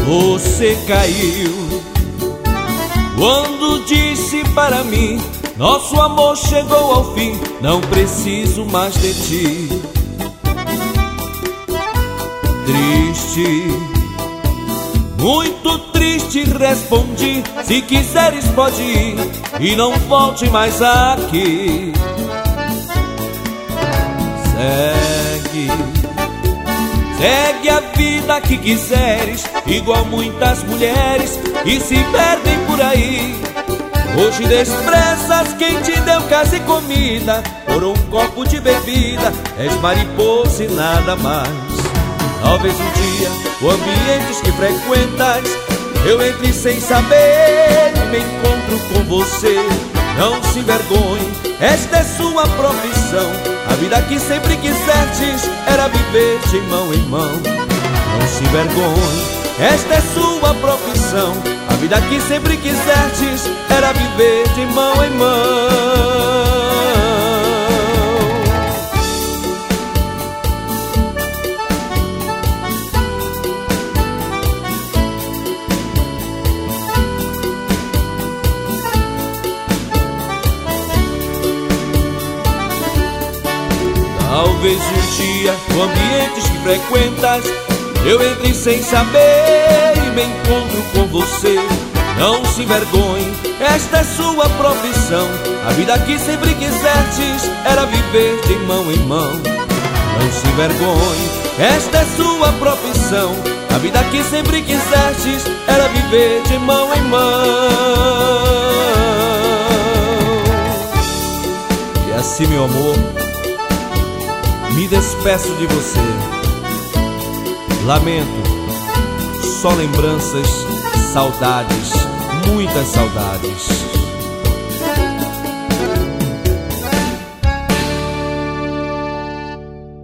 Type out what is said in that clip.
Você caiu quando disse para mim: nosso amor chegou ao fim, não preciso mais de ti. Triste, muito triste, respondi: se quiseres pode ir e não volte mais aqui. Segue a vida que quiseres, igual muitas mulheres que se perdem por aí. Hoje desprezas quem te deu casa e comida por um copo de bebida, és mariposa e nada mais. Talvez um dia, o ambientes que frequentas, eu entre sem saber e me encontro com você. Não se envergonhe, esta é sua profissão. A vida que sempre quisestes era viver de mão em mão. Não se envergonhe, esta é sua profissão. A vida que sempre quisestes era viver de mão em mão. Talvez um dia, no ambientes que frequentas, eu entre sem saber e me encontro com você. Não se envergonhe, esta é sua profissão. A vida que sempre quisestes era viver de mão em mão. Não se envergonhe, esta é sua profissão. A vida que sempre quisestes era viver de mão em mão. E assim, meu amor, me despeço de você. Lamento, só lembranças, saudades, muitas saudades.